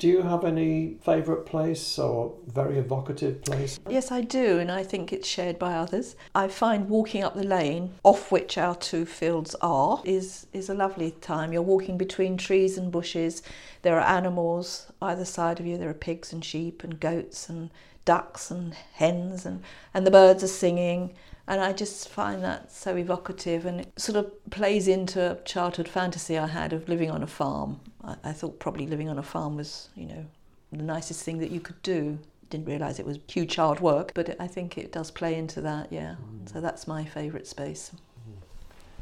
Do you have any favourite place or very evocative place? Yes, I do, and I think it's shared by others. I find walking up the lane, off which our two fields are, is a lovely time. You're walking between trees and bushes. There are animals either side of you. There are pigs and sheep and goats and ducks and hens, and the birds are singing. And I just find that so evocative, and it sort of plays into a childhood fantasy I had of living on a farm. I thought probably living on a farm was, the nicest thing that you could do. Didn't realise it was huge hard work, but I think it does play into that, yeah. So that's my favourite space.